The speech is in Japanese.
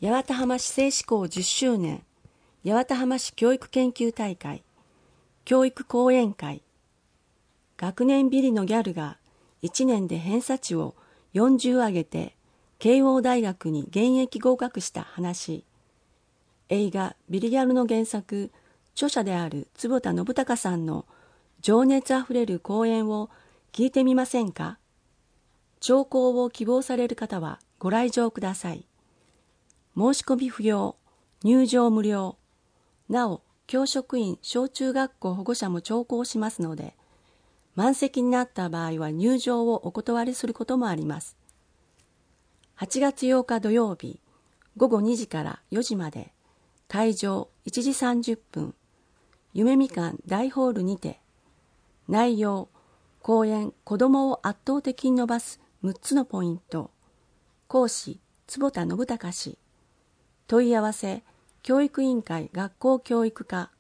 八幡浜市政施行10周年八幡浜市教育研究大会教育講演会。学年ビリのギャルが1年で偏差値を40上げて慶応大学に現役合格した話。映画ビリギャルの原作著者である坪田信孝さんの情熱あふれる講演を聞いてみませんか。聴講を希望される方はご来場ください。申し込み不要、入場無料。なお、教職員、小中学校保護者も聴講しますので、満席になった場合は入場をお断りすることもあります。8月8日土曜日、午後2時から4時まで、会場1時30分、夢みかん大ホールにて、内容、講演、子どもを圧倒的に伸ばす6つのポイント、講師、坪田信孝氏、問い合わせ、教育委員会学校教育課